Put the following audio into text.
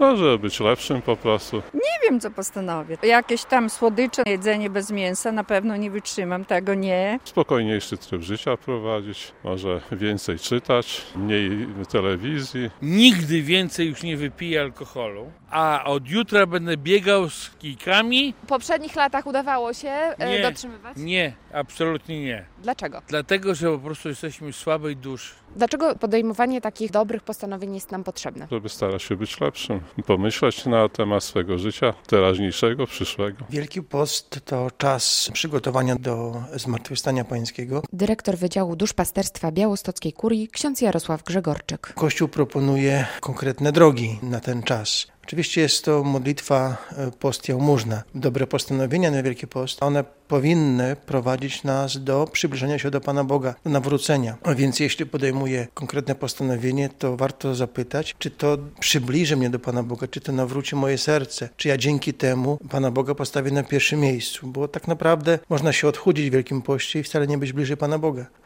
Może być lepszym po prostu. Nie wiem, co postanowię. Jakieś tam słodycze, jedzenie bez mięsa, na pewno nie wytrzymam, tego nie. Spokojniejszy tryb życia prowadzić, może więcej czytać, mniej telewizji. Nigdy więcej już nie wypiję alkoholu, a od jutra będę biegał z kijkami. W poprzednich latach udawało się dotrzymywać? Nie, absolutnie nie. Dlaczego? Dlatego, że po prostu jesteśmy słabej duszy. Dlaczego podejmowanie takich dobrych postanowień jest nam potrzebne? Żeby starać się być lepszym, pomyśleć na temat swego życia, teraźniejszego, przyszłego. Wielki Post to czas przygotowania do Zmartwychwstania Pańskiego. Dyrektor Wydziału Duszpasterstwa Białostockiej Kurii, ksiądz Jarosław Grzegorczyk. Kościół proponuje konkretne drogi na ten czas. Oczywiście jest to modlitwa, post, jałmużna. Dobre postanowienia na Wielki Post, one powinny prowadzić nas do przybliżenia się do Pana Boga, do nawrócenia. A więc jeśli podejmuję konkretne postanowienie, to warto zapytać, czy to przybliży mnie do Pana Boga, czy to nawróci moje serce, czy ja dzięki temu Pana Boga postawię na pierwszym miejscu, bo tak naprawdę można się odchudzić w Wielkim Poście i wcale nie być bliżej Pana Boga.